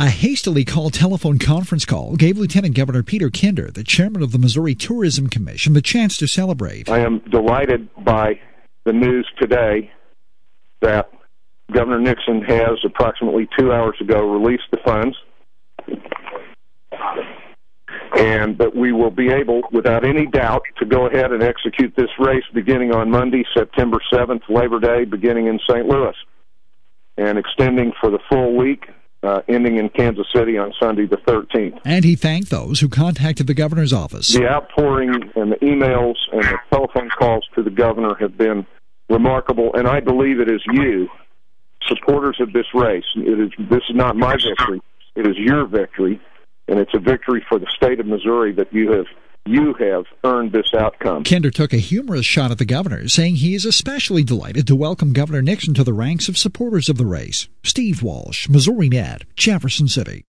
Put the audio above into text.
A hastily called telephone conference call gave Lieutenant Governor Peter Kinder, the chairman of the Missouri Tourism Commission, the chance to celebrate. I am delighted by the news today that Governor Nixon has, approximately 2 hours ago, released the funds, and that we will be able, without any doubt, to go ahead and execute this race beginning on Monday, September 7th, Labor Day, beginning in St. Louis, and extending for the full week, ending in Kansas City on Sunday the 13th. And he thanked those who contacted the governor's office. The outpouring and the emails and the telephone calls to the governor have been remarkable, and I believe it is you, supporters of this race. This is not my victory. It is your victory, and it's a victory for the state of Missouri that you have earned this outcome. Kinder took a humorous shot at the governor, saying he is especially delighted to welcome Governor Nixon to the ranks of supporters of the race. Steve Walsh, Missouri Net, Jefferson City.